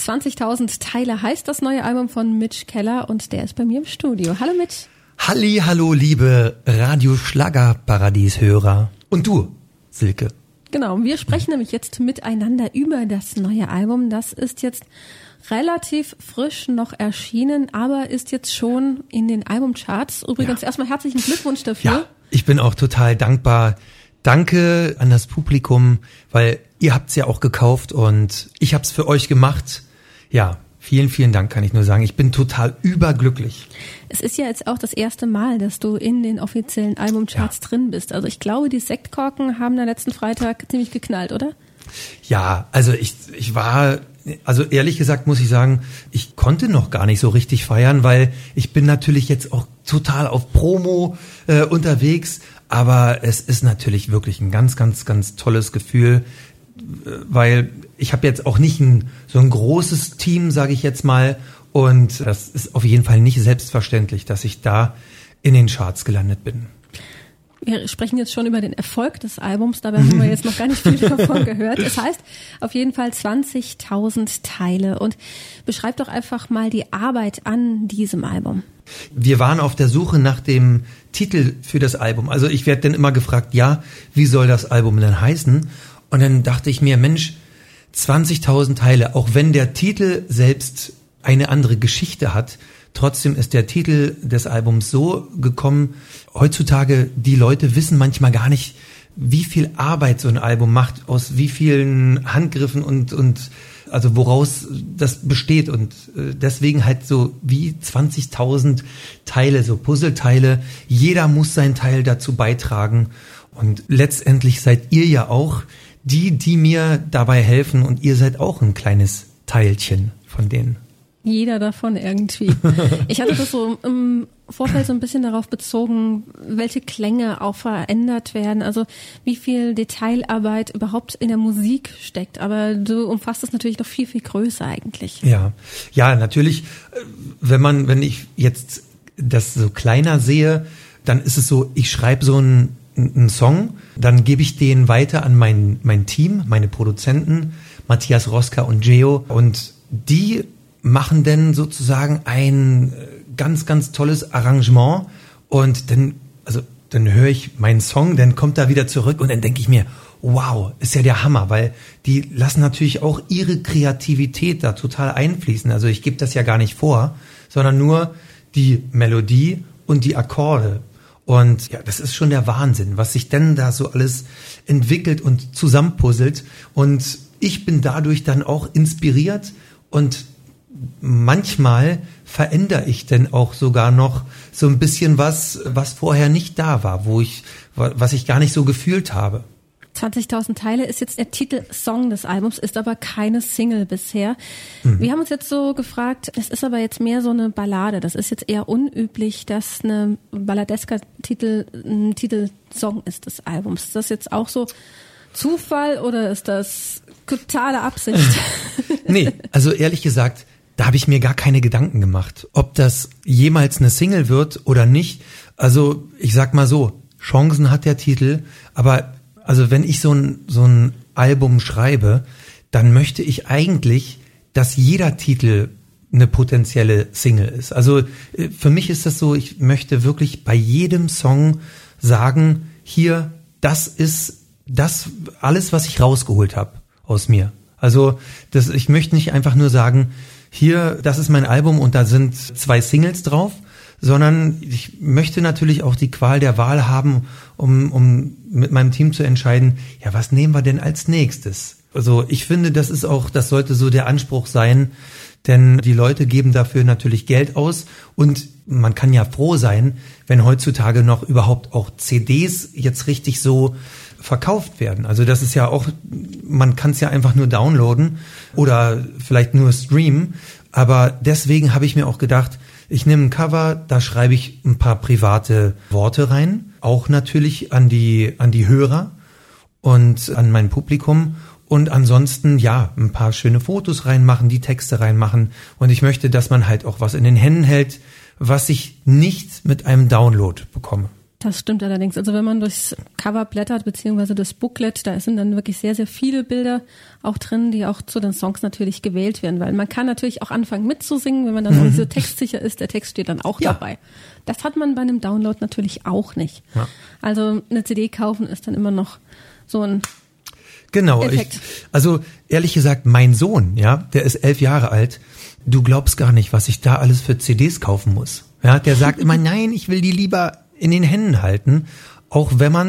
20.000 Teile heißt das neue Album von Mitch Keller und der ist bei mir im Studio. Hallo Mitch. Hallo, liebe Radio-Schlager-Paradies-Hörer. Und du, Silke. Genau, wir sprechen nämlich jetzt miteinander über das neue Album. Das ist jetzt relativ frisch noch erschienen, aber ist jetzt schon in den Albumcharts. Übrigens erstmal herzlichen Glückwunsch dafür. Ja, ich bin auch total dankbar. Danke an das Publikum, weil ihr habt's ja auch gekauft und ich hab's für euch gemacht. Ja, vielen Dank, kann ich nur sagen. Ich bin total überglücklich. Es ist ja jetzt auch das erste Mal, dass du in den offiziellen Albumcharts drin bist. Also ich glaube, die Sektkorken haben am letzten Freitag ziemlich geknallt, oder? Ja, also ich war, also ehrlich gesagt muss ich sagen, ich konnte noch gar nicht so richtig feiern, weil ich bin natürlich jetzt auch total auf Promo unterwegs. Aber es ist natürlich wirklich ein ganz tolles Gefühl, weil ich habe jetzt auch nicht so ein großes Team, sage ich jetzt mal. Und das ist auf jeden Fall nicht selbstverständlich, dass ich da in den Charts gelandet bin. Wir sprechen jetzt schon über den Erfolg des Albums, dabei haben wir jetzt noch gar nicht viel davon gehört. Es heißt auf jeden Fall 20.000 Teile und beschreib doch einfach mal die Arbeit an diesem Album. Wir waren auf der Suche nach dem Titel für das Album. Also ich werde dann immer gefragt, ja, wie soll das Album denn heißen? Und dann dachte ich mir, Mensch, 20.000 Teile, auch wenn der Titel selbst eine andere Geschichte hat, trotzdem ist der Titel des Albums so gekommen. Heutzutage, die Leute wissen manchmal gar nicht, wie viel Arbeit so ein Album macht, aus wie vielen Handgriffen und also woraus das besteht und deswegen halt so wie 20.000 Teile, so Puzzleteile. Jeder muss seinen Teil dazu beitragen und letztendlich seid ihr ja auch die mir dabei helfen und ihr seid auch ein kleines Teilchen von denen. Jeder davon irgendwie. Ich hatte das so im Vorfeld so ein bisschen darauf bezogen, welche Klänge auch verändert werden, also wie viel Detailarbeit überhaupt in der Musik steckt. Aber du umfasst es natürlich noch viel größer eigentlich. Ja, natürlich. Wenn ich jetzt das so kleiner sehe, dann ist es so, ich schreibe so einen Song, dann gebe ich den weiter an mein Team, meine Produzenten, Matthias Roska und Geo, und die machen dann sozusagen ein ganz tolles Arrangement und dann höre ich meinen Song, dann kommt er wieder zurück und dann denke ich mir, wow, ist ja der Hammer, weil die lassen natürlich auch ihre Kreativität da total einfließen. Also ich gebe das ja gar nicht vor, sondern nur die Melodie und die Akkorde. Und ja, das ist schon der Wahnsinn, was sich denn da so alles entwickelt und zusammenpuzzelt. Und ich bin dadurch dann auch inspiriert und manchmal verändere ich denn auch sogar noch so ein bisschen was vorher nicht da war, was ich gar nicht so gefühlt habe. 20.000 Teile ist jetzt der Titelsong des Albums, ist aber keine Single bisher. Wir haben uns jetzt so gefragt, es ist aber jetzt mehr so eine Ballade. Das ist jetzt eher unüblich, dass eine balladesker ein Titelsong ist des Albums. Ist das jetzt auch so Zufall oder ist das totale Absicht? Nee, also ehrlich gesagt, da habe ich mir gar keine Gedanken gemacht, ob das jemals eine Single wird oder nicht. Also ich sag mal so, Chancen hat der Titel, aber also wenn ich so ein Album schreibe, dann möchte ich eigentlich, dass jeder Titel eine potenzielle Single ist. Also für mich ist das so, ich möchte wirklich bei jedem Song sagen, hier, das ist das alles, was ich rausgeholt habe aus mir. Also ich möchte nicht einfach nur sagen, hier, das ist mein Album und da sind 2 Singles drauf, sondern ich möchte natürlich auch die Qual der Wahl haben, um mit meinem Team zu entscheiden, ja, was nehmen wir denn als nächstes? Also ich finde, das sollte so der Anspruch sein, denn die Leute geben dafür natürlich Geld aus und man kann ja froh sein, wenn heutzutage noch überhaupt auch CDs jetzt richtig so verkauft werden. Also das ist ja auch, man kann es ja einfach nur downloaden oder vielleicht nur streamen, aber deswegen habe ich mir auch gedacht, ich nehme ein Cover, da schreibe ich ein paar private Worte rein, auch natürlich an die Hörer und an mein Publikum und ansonsten ja, ein paar schöne Fotos reinmachen, die Texte reinmachen und ich möchte, dass man halt auch was in den Händen hält, was ich nicht mit einem Download bekomme. Das stimmt allerdings. Also wenn man durchs Cover blättert, beziehungsweise das Booklet, da sind dann wirklich sehr, sehr viele Bilder auch drin, die auch zu den Songs natürlich gewählt werden, weil man kann natürlich auch anfangen mitzusingen, wenn man dann so textsicher ist, der Text steht dann auch dabei. Das hat man bei einem Download natürlich auch nicht. Ja. Also eine CD kaufen ist dann immer noch so ein Effekt. Also ehrlich gesagt, mein Sohn, ja, der ist 11 Jahre alt, du glaubst gar nicht, was ich da alles für CDs kaufen muss. Ja, der sagt immer, nein, ich will die lieber in den Händen halten, auch wenn man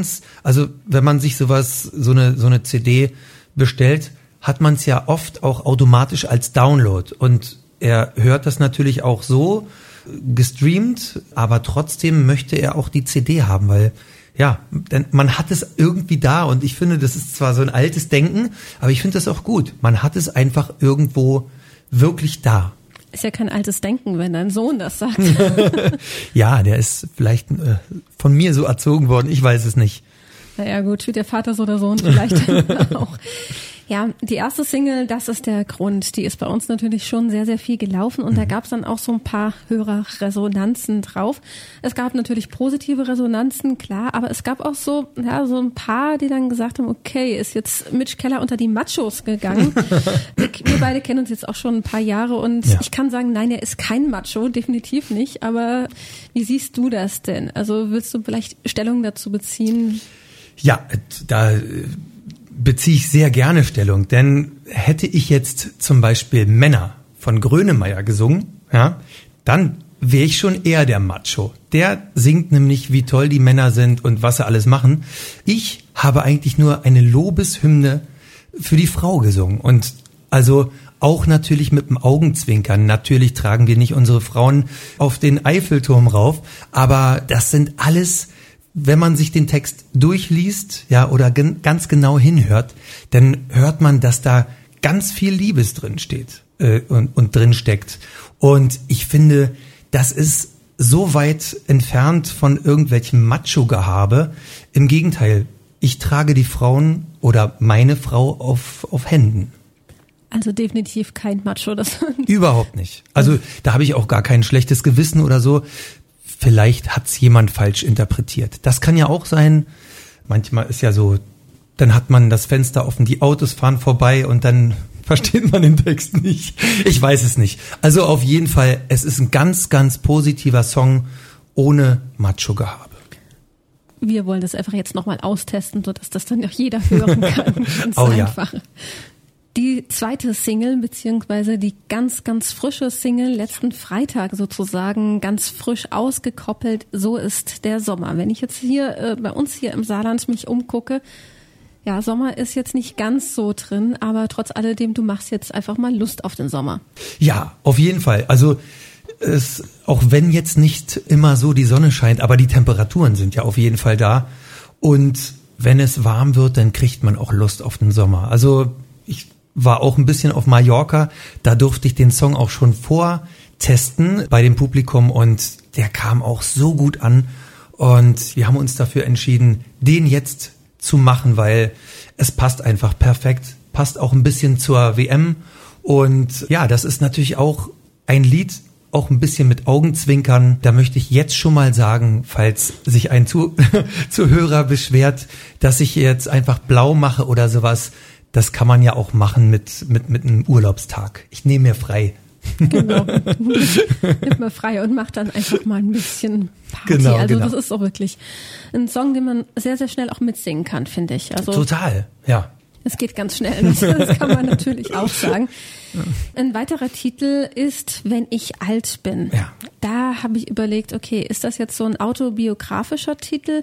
sich so eine CD bestellt, hat man es ja oft auch automatisch als Download und er hört das natürlich auch so gestreamt, aber trotzdem möchte er auch die CD haben, weil denn man hat es irgendwie da und ich finde, das ist zwar so ein altes Denken, aber ich finde das auch gut. Man hat es einfach irgendwo wirklich da. Ist ja kein altes Denken, wenn dein Sohn das sagt. Ja, der ist vielleicht von mir so erzogen worden, ich weiß es nicht. Naja gut, wie der Vater so der Sohn vielleicht auch. Ja, die erste Single, das ist der Grund, die ist bei uns natürlich schon sehr, sehr viel gelaufen und da gab es dann auch so ein paar Hörerresonanzen drauf. Es gab natürlich positive Resonanzen, klar, aber es gab auch so ein paar, die dann gesagt haben, okay, ist jetzt Mitch Keller unter die Machos gegangen. Wir beide kennen uns jetzt auch schon ein paar Jahre und ich kann sagen, nein, er ist kein Macho, definitiv nicht, aber wie siehst du das denn? Also willst du vielleicht Stellung dazu beziehen? Ja, da beziehe ich sehr gerne Stellung, denn hätte ich jetzt zum Beispiel Männer von Grönemeyer gesungen, ja, dann wäre ich schon eher der Macho. Der singt nämlich, wie toll die Männer sind und was sie alles machen. Ich habe eigentlich nur eine Lobeshymne für die Frau gesungen und also auch natürlich mit dem Augenzwinkern. Natürlich tragen wir nicht unsere Frauen auf den Eiffelturm rauf, aber das sind alles, wenn man sich den Text durchliest, ja, oder ganz genau hinhört, dann hört man, dass da ganz viel Liebes drin steht und drin steckt. Und ich finde, das ist so weit entfernt von irgendwelchem Macho-Gehabe. Im Gegenteil, ich trage die Frauen oder meine Frau auf Händen. Also definitiv kein Macho. Das Überhaupt nicht. Also da habe ich auch gar kein schlechtes Gewissen oder so. Vielleicht hat's jemand falsch interpretiert. Das kann ja auch sein. Manchmal ist ja so, dann hat man das Fenster offen, die Autos fahren vorbei und dann versteht man den Text nicht. Ich weiß es nicht. Also auf jeden Fall, es ist ein ganz, ganz positiver Song ohne Macho-Gehabe. Wir wollen das einfach jetzt nochmal austesten, sodass das dann auch jeder hören kann. Ganz einfach. Ja. Die zweite Single, beziehungsweise die ganz, ganz frische Single, letzten Freitag sozusagen, ganz frisch ausgekoppelt, so ist der Sommer. Wenn ich jetzt hier bei uns hier im Saarland mich umgucke, ja, Sommer ist jetzt nicht ganz so drin, aber trotz alledem, du machst jetzt einfach mal Lust auf den Sommer. Ja, auf jeden Fall. Also auch wenn jetzt nicht immer so die Sonne scheint, aber die Temperaturen sind ja auf jeden Fall da. Und wenn es warm wird, dann kriegt man auch Lust auf den Sommer. Also ich war auch ein bisschen auf Mallorca, da durfte ich den Song auch schon vortesten bei dem Publikum und der kam auch so gut an und wir haben uns dafür entschieden, den jetzt zu machen, weil es passt einfach perfekt, passt auch ein bisschen zur WM und ja, das ist natürlich auch ein Lied, auch ein bisschen mit Augenzwinkern. Da möchte ich jetzt schon mal sagen, falls sich ein Zuhörer beschwert, dass ich jetzt einfach blau mache oder sowas. Das kann man ja auch machen mit einem Urlaubstag. Ich nehme mir frei. Genau. Nimm mal frei und mach dann einfach mal ein bisschen Party. Genau, also das ist auch wirklich ein Song, den man sehr, sehr schnell auch mitsingen kann, finde ich. Also total, ja. Es geht ganz schnell, das kann man natürlich auch sagen. Ein weiterer Titel ist Wenn ich alt bin. Ja. Da habe ich überlegt, okay, ist das jetzt so ein autobiografischer Titel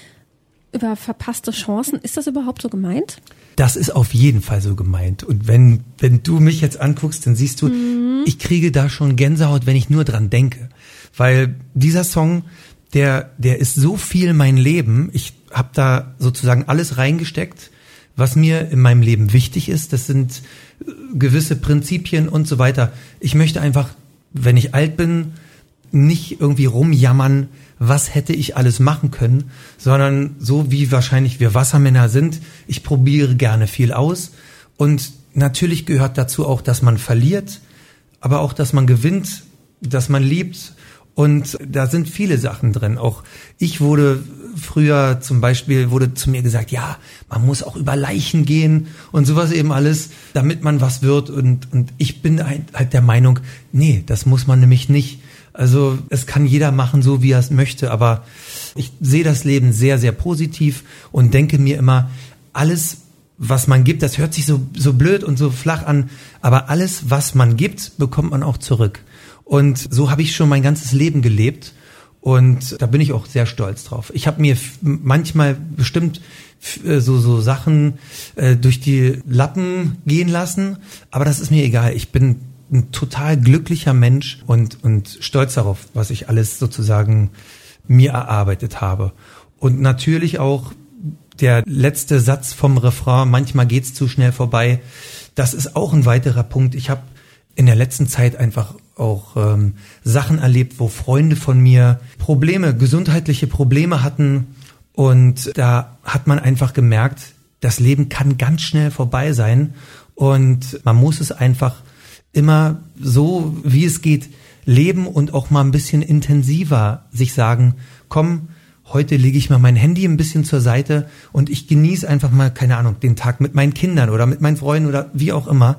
über verpasste Chancen? Ist das überhaupt so gemeint? Das ist auf jeden Fall so gemeint. Und wenn du mich jetzt anguckst, dann siehst du, ich kriege da schon Gänsehaut, wenn ich nur dran denke. Weil dieser Song, der ist so viel mein Leben. Ich habe da sozusagen alles reingesteckt, was mir in meinem Leben wichtig ist. Das sind gewisse Prinzipien und so weiter. Ich möchte einfach, wenn ich alt bin, nicht irgendwie rumjammern, was hätte ich alles machen können, sondern so wie wahrscheinlich wir Wassermänner sind, ich probiere gerne viel aus und natürlich gehört dazu auch, dass man verliert, aber auch, dass man gewinnt, dass man liebt Und da sind viele Sachen drin. Auch ich wurde früher zum Beispiel, wurde zu mir gesagt, ja, man muss auch über Leichen gehen und sowas eben alles, damit man was wird. Und ich bin halt der Meinung, nee, das muss man nämlich nicht. Also es kann jeder machen, so wie er es möchte. Aber ich sehe das Leben sehr, sehr positiv und denke mir immer, alles, was man gibt, das hört sich so blöd und so flach an, aber alles, was man gibt, bekommt man auch zurück. Und so habe ich schon mein ganzes Leben gelebt und da bin ich auch sehr stolz drauf. Ich habe mir manchmal bestimmt so Sachen durch die Lappen gehen lassen, aber das ist mir egal. Ich bin ein total glücklicher Mensch und stolz darauf, was ich alles sozusagen mir erarbeitet habe. Und natürlich auch der letzte Satz vom Refrain, manchmal geht's zu schnell vorbei, das ist auch ein weiterer Punkt. Ich habe in der letzten Zeit einfach auch Sachen erlebt, wo Freunde von mir gesundheitliche Probleme hatten und da hat man einfach gemerkt, das Leben kann ganz schnell vorbei sein und man muss es einfach immer so, wie es geht, leben und auch mal ein bisschen intensiver sich sagen, komm, heute lege ich mal mein Handy ein bisschen zur Seite und ich genieße einfach mal, keine Ahnung, den Tag mit meinen Kindern oder mit meinen Freunden oder wie auch immer.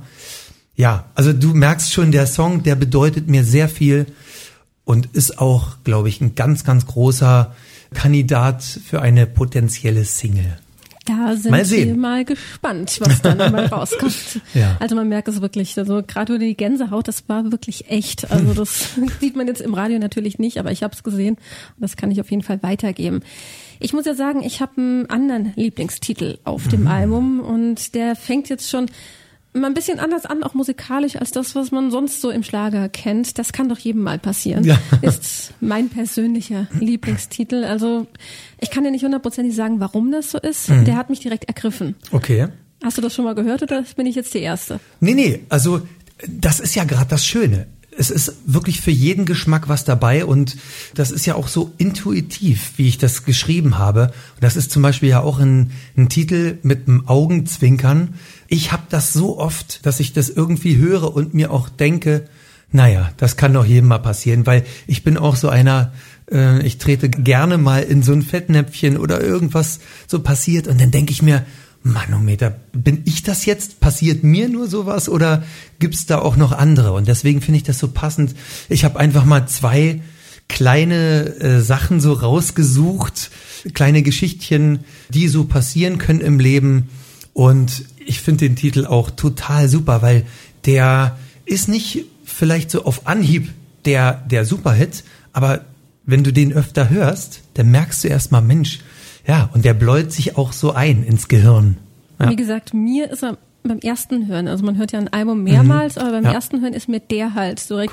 Ja, also du merkst schon, der Song, der bedeutet mir sehr viel und ist auch, glaube ich, ein ganz, ganz großer Kandidat für eine potenzielle Single. Da sind wir mal gespannt, was dann dabei rauskommt. Ja. Also man merkt es wirklich, also gerade die Gänsehaut, das war wirklich echt. Also das sieht man jetzt im Radio natürlich nicht, aber ich habe es gesehen und das kann ich auf jeden Fall weitergeben. Ich muss ja sagen, ich habe einen anderen Lieblingstitel auf dem Album und der fängt jetzt schon mal ein bisschen anders an, auch musikalisch, als das, was man sonst so im Schlager kennt. Das kann doch jedem mal passieren. Ja. Ist mein persönlicher Lieblingstitel. Also ich kann dir nicht hundertprozentig sagen, warum das so ist. Der hat mich direkt ergriffen. Okay. Hast du das schon mal gehört oder bin ich jetzt die Erste? Nee, also das ist ja gerade das Schöne. Es ist wirklich für jeden Geschmack was dabei und das ist ja auch so intuitiv, wie ich das geschrieben habe. Und das ist zum Beispiel ja auch ein Titel mit einem Augenzwinkern. Ich habe das so oft, dass ich das irgendwie höre und mir auch denke, naja, das kann doch jedem mal passieren, weil ich bin auch so einer, ich trete gerne mal in so ein Fettnäpfchen oder irgendwas so passiert und dann denke ich mir, Manometer, bin ich das jetzt? Passiert mir nur sowas oder gibt's da auch noch andere? Und deswegen finde ich das so passend. Ich habe einfach mal 2 kleine Sachen so rausgesucht, kleine Geschichtchen, die so passieren können im Leben. Und ich finde den Titel auch total super, weil der ist nicht vielleicht so auf Anhieb der Superhit, aber wenn du den öfter hörst, dann merkst du erstmal, Mensch, ja, und der bläut sich auch so ein ins Gehirn. Ja. Wie gesagt, mir ist er beim ersten Hören, also man hört ja ein Album mehrmals, aber beim ersten Hören ist mir der halt direkt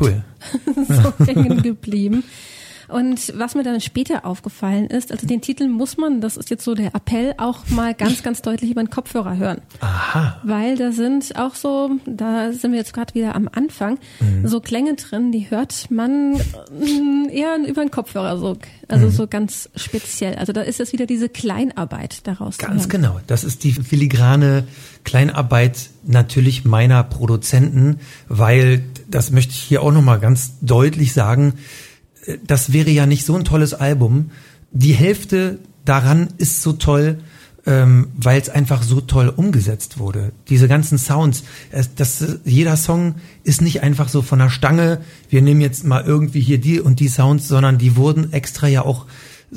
so hängen geblieben. Und was mir dann später aufgefallen ist, also den Titel muss man, das ist jetzt so der Appell, auch mal ganz, ganz deutlich über den Kopfhörer hören. Aha. Weil da sind auch so, da sind wir jetzt gerade wieder am Anfang, so Klänge drin, die hört man eher über den Kopfhörer so, also so ganz speziell. Also da ist jetzt wieder diese Kleinarbeit daraus. Ganz genau, das ist die filigrane Kleinarbeit natürlich meiner Produzenten, weil, das möchte ich hier auch nochmal ganz deutlich sagen, das wäre ja nicht so ein tolles Album. Die Hälfte daran ist so toll, weil es einfach so toll umgesetzt wurde. Diese ganzen Sounds, jeder Song ist nicht einfach so von der Stange, wir nehmen jetzt mal irgendwie hier die und die Sounds, sondern die wurden extra ja auch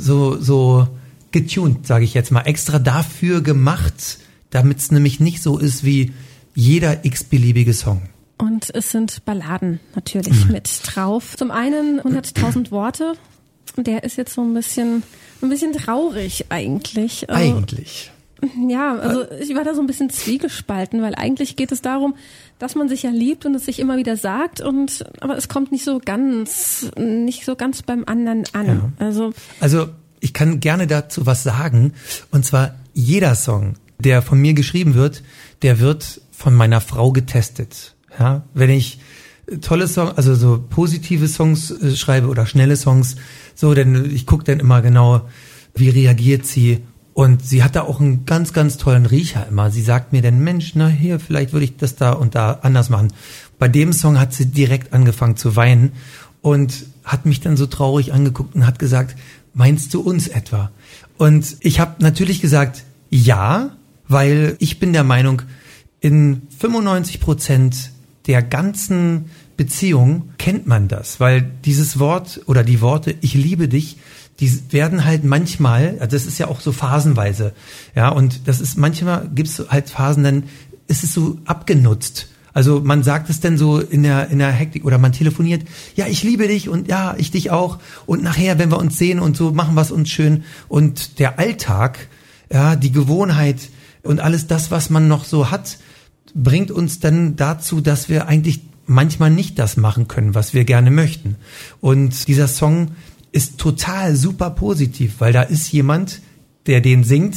so getuned, sage ich jetzt mal, extra dafür gemacht, damit es nämlich nicht so ist wie jeder x-beliebige Song. Und es sind Balladen natürlich mit drauf. Zum einen 100.000 Worte. Der ist jetzt so ein bisschen traurig eigentlich. Ja, also ich war da so ein bisschen zwiegespalten, weil eigentlich geht es darum, dass man sich ja liebt und es sich immer wieder sagt aber es kommt nicht so ganz beim anderen an. Ja. Also ich kann gerne dazu was sagen. Und zwar jeder Song, der von mir geschrieben wird, der wird von meiner Frau getestet. Ja, wenn ich tolle Songs, also so positive Songs schreibe oder schnelle Songs, so, denn ich gucke dann immer genau, wie reagiert sie. Und sie hat da auch einen ganz, ganz tollen Riecher immer. Sie sagt mir dann, Mensch, na hier, vielleicht würde ich das da und da anders machen. Bei dem Song hat sie direkt angefangen zu weinen. und hat mich dann so traurig angeguckt und hat gesagt, meinst du uns etwa? Und ich habe natürlich gesagt, ja, weil ich bin der Meinung, in 95% der ganzen Beziehung kennt man das, weil dieses Wort oder die Worte, ich liebe dich, die werden halt manchmal, also das ist ja auch so phasenweise, ja, und das ist manchmal gibt's halt Phasen, dann ist es so abgenutzt. Also man sagt es dann so in der Hektik oder man telefoniert, ja, ich liebe dich und ja, ich dich auch und nachher, wenn wir uns sehen und so, machen wir es uns schön und der Alltag, ja, die Gewohnheit und alles das, was man noch so hat, bringt uns dann dazu, dass wir eigentlich manchmal nicht das machen können, was wir gerne möchten. Und dieser Song ist total super positiv, weil da ist jemand, der den singt,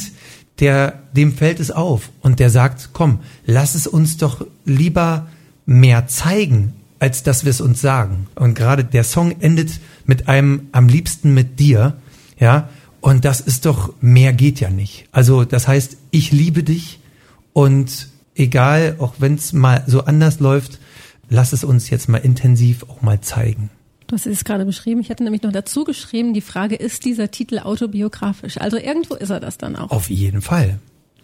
dem fällt es auf und der sagt, komm, lass es uns doch lieber mehr zeigen, als dass wir es uns sagen. Und gerade der Song endet mit einem am liebsten mit dir, ja, und das ist doch, mehr geht ja nicht. Also das heißt, ich liebe dich und egal, auch wenn es mal so anders läuft, lass es uns jetzt mal intensiv auch mal zeigen. Du hast es gerade beschrieben. Ich hatte nämlich noch dazu geschrieben, die Frage, ist dieser Titel autobiografisch? Also irgendwo ist er das dann auch. Auf jeden Fall.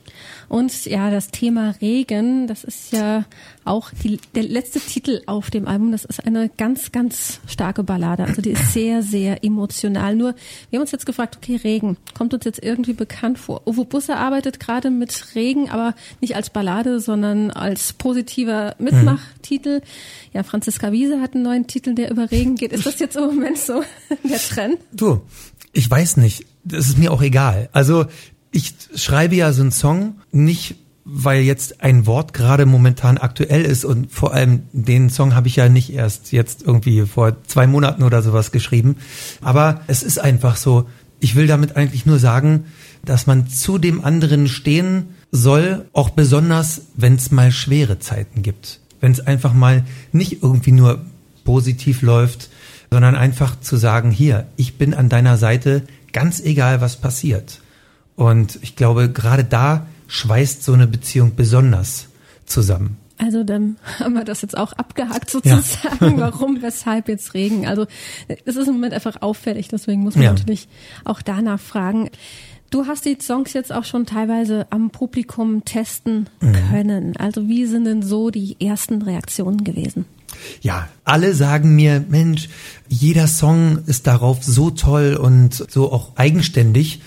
Und ja, das Thema Regen, das ist ja auch der letzte Titel auf dem Album. Das ist eine ganz, ganz starke Ballade. Also die ist sehr, sehr emotional. Nur, wir haben uns jetzt gefragt, okay, Regen, kommt uns jetzt irgendwie bekannt vor? Uwe Busse arbeitet gerade mit Regen, aber nicht als Ballade, sondern als positiver Mitmachtitel. Ja, Franziska Wiese hat einen neuen Titel, der über Regen geht. Ist das jetzt im Moment so der Trend? Du, ich weiß nicht. Das ist mir auch egal. Also, ich schreibe ja so einen Song nicht, weil jetzt ein Wort gerade momentan aktuell ist und vor allem den Song habe ich ja nicht erst jetzt irgendwie vor 2 Monaten oder sowas geschrieben. Aber es ist einfach so, ich will damit eigentlich nur sagen, dass man zu dem anderen stehen soll, auch besonders, wenn es mal schwere Zeiten gibt. Wenn es einfach mal nicht irgendwie nur positiv läuft, sondern einfach zu sagen, hier, ich bin an deiner Seite, ganz egal, was passiert. Und ich glaube, gerade da schweißt so eine Beziehung besonders zusammen. Also dann haben wir das jetzt auch abgehakt sozusagen, ja. Warum, weshalb jetzt Regen. Also es ist im Moment einfach auffällig, deswegen muss man natürlich auch danach fragen. Du hast die Songs jetzt auch schon teilweise am Publikum testen können. Also wie sind denn so die ersten Reaktionen gewesen? Ja, alle sagen mir, Mensch, jeder Song ist darauf so toll und so auch eigenständig.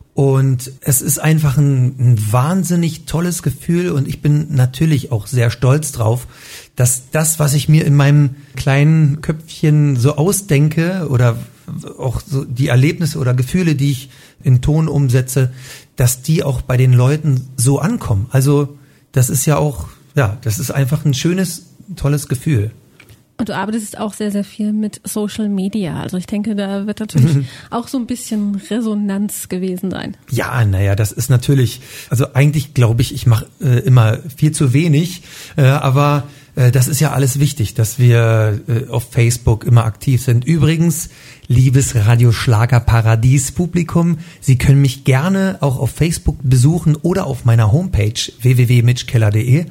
Und es ist einfach ein wahnsinnig tolles Gefühl und ich bin natürlich auch sehr stolz drauf, dass das, was ich mir in meinem kleinen Köpfchen so ausdenke oder auch so die Erlebnisse oder Gefühle, die ich in Ton umsetze, dass die auch bei den Leuten so ankommen. Also das ist ja auch, ja, das ist einfach ein schönes, tolles Gefühl. Und du arbeitest auch sehr, sehr viel mit Social Media. Also ich denke, da wird natürlich auch so ein bisschen Resonanz gewesen sein. Ja, naja, das ist natürlich, also eigentlich glaube ich mache immer viel zu wenig, aber das ist ja alles wichtig, dass wir auf Facebook immer aktiv sind. Übrigens, liebes Radio Schlager Paradies Publikum, Sie können mich gerne auch auf Facebook besuchen oder auf meiner Homepage www.mitchkeller.de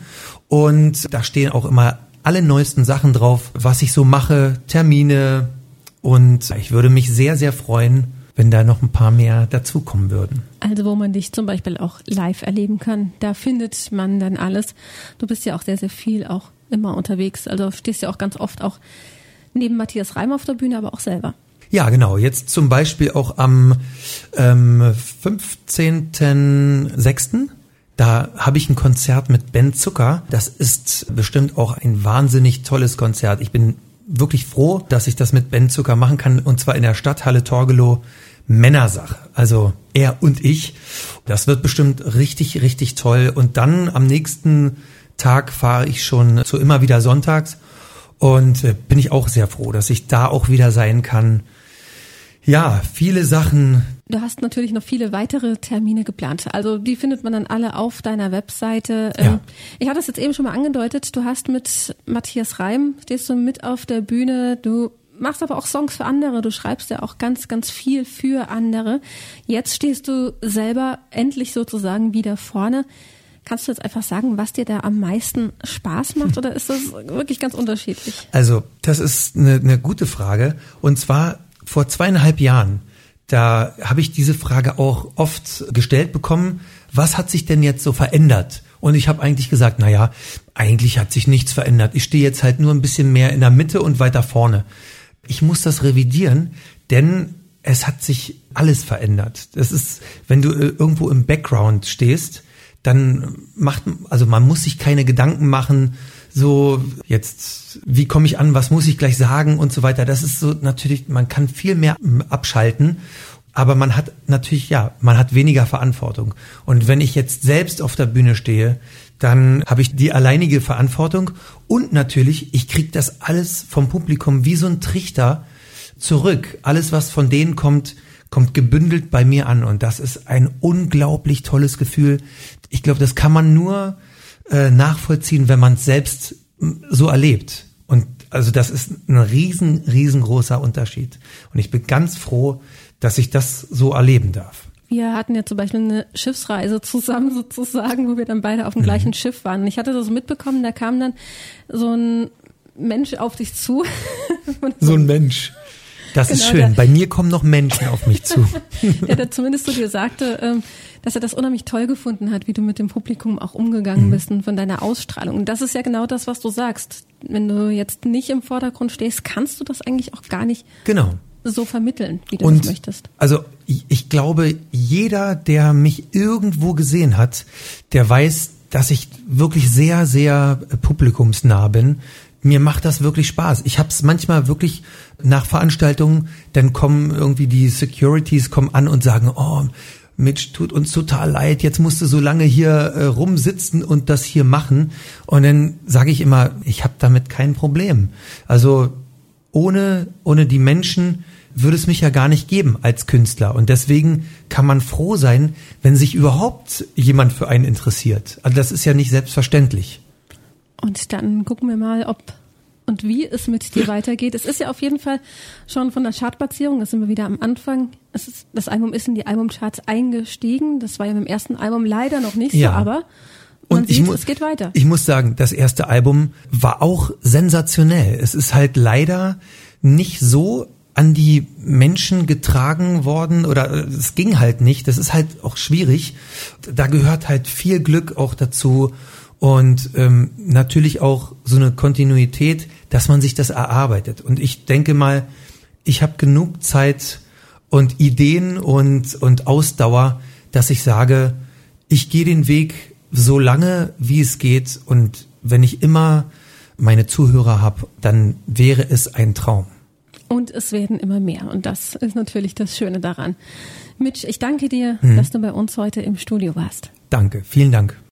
und da stehen auch immer alle neuesten Sachen drauf, was ich so mache, Termine und ich würde mich sehr, sehr freuen, wenn da noch ein paar mehr dazukommen würden. Also wo man dich zum Beispiel auch live erleben kann, da findet man dann alles. Du bist ja auch sehr, sehr viel auch immer unterwegs, also stehst ja auch ganz oft auch neben Matthias Reim auf der Bühne, aber auch selber. Ja, genau. Jetzt zum Beispiel auch am 15.06. Da habe ich ein Konzert mit Ben Zucker. Das ist bestimmt auch ein wahnsinnig tolles Konzert. Ich bin wirklich froh, dass ich das mit Ben Zucker machen kann. Und zwar in der Stadthalle Torgelow. Männersache. Also er und ich. Das wird bestimmt richtig, richtig toll. Und dann am nächsten Tag fahre ich schon zu Immer wieder sonntags. Und bin ich auch sehr froh, dass ich da auch wieder sein kann. Ja, viele Sachen. Du hast natürlich noch viele weitere Termine geplant. Also die findet man dann alle auf deiner Webseite. Ja. Ich hatte es jetzt eben schon mal angedeutet. Du hast mit Matthias Reim, stehst du mit auf der Bühne. Du machst aber auch Songs für andere. Du schreibst ja auch ganz, ganz viel für andere. Jetzt stehst du selber endlich sozusagen wieder vorne. Kannst du jetzt einfach sagen, was dir da am meisten Spaß macht oder ist das wirklich ganz unterschiedlich? Also, das ist eine gute Frage. Und zwar vor 2,5 Jahren, da habe ich diese Frage auch oft gestellt bekommen, was hat sich denn jetzt so verändert? Und ich habe eigentlich gesagt, naja, eigentlich hat sich nichts verändert. Ich stehe jetzt halt nur ein bisschen mehr in der Mitte und weiter vorne. Ich muss das revidieren, denn es hat sich alles verändert. Das ist, wenn du irgendwo im Background stehst, dann man muss sich keine Gedanken machen, so jetzt, wie komme ich an, was muss ich gleich sagen und so weiter. Das ist so natürlich, man kann viel mehr abschalten, aber man hat natürlich, man hat weniger Verantwortung. Und wenn ich jetzt selbst auf der Bühne stehe, dann habe ich die alleinige Verantwortung und natürlich, ich kriege das alles vom Publikum wie so ein Trichter zurück. Alles, was von denen kommt gebündelt bei mir an und das ist ein unglaublich tolles Gefühl. Ich glaube, das kann man nur nachvollziehen, wenn man es selbst so erlebt. Und also das ist ein riesengroßer Unterschied. Und ich bin ganz froh, dass ich das so erleben darf. Wir hatten ja zum Beispiel eine Schiffsreise zusammen sozusagen, wo wir dann beide auf dem gleichen Schiff waren. Und ich hatte das mitbekommen, da kam dann so ein Mensch auf dich zu. So ein Mensch. Das ist schön. Bei mir kommen noch Menschen auf mich zu. Der da zumindest zu dir sagte, dass er das unheimlich toll gefunden hat, wie du mit dem Publikum auch umgegangen bist und von deiner Ausstrahlung. Und das ist ja genau das, was du sagst. Wenn du jetzt nicht im Vordergrund stehst, kannst du das eigentlich auch gar nicht so vermitteln, wie du das möchtest. Also ich glaube, jeder, der mich irgendwo gesehen hat, der weiß, dass ich wirklich sehr, sehr publikumsnah bin. Mir macht das wirklich Spaß. Ich habe es manchmal wirklich nach Veranstaltungen, dann kommen irgendwie die Securities an und sagen, oh, Mitch, tut uns total leid, jetzt musst du so lange hier rumsitzen und das hier machen. Und dann sage ich immer, ich habe damit kein Problem. Also ohne die Menschen würde es mich ja gar nicht geben als Künstler. Und deswegen kann man froh sein, wenn sich überhaupt jemand für einen interessiert. Also das ist ja nicht selbstverständlich. Und dann gucken wir mal, ob und wie es mit dir weitergeht. Es ist ja auf jeden Fall schon von der Chartplatzierung, da sind wir wieder am Anfang. Das Album ist in die Albumcharts eingestiegen. Das war ja mit dem ersten Album leider noch nicht so, aber man sieht, es geht weiter. Ich muss sagen, das erste Album war auch sensationell. Es ist halt leider nicht so an die Menschen getragen worden oder es ging halt nicht. Das ist halt auch schwierig. Da gehört halt viel Glück auch dazu. Und natürlich auch so eine Kontinuität, dass man sich das erarbeitet. Und ich denke mal, ich habe genug Zeit und Ideen und Ausdauer, dass ich sage, ich gehe den Weg so lange, wie es geht. Und wenn ich immer meine Zuhörer habe, dann wäre es ein Traum. Und es werden immer mehr. Und das ist natürlich das Schöne daran. Mitch, ich danke dir, dass du bei uns heute im Studio warst. Danke, vielen Dank.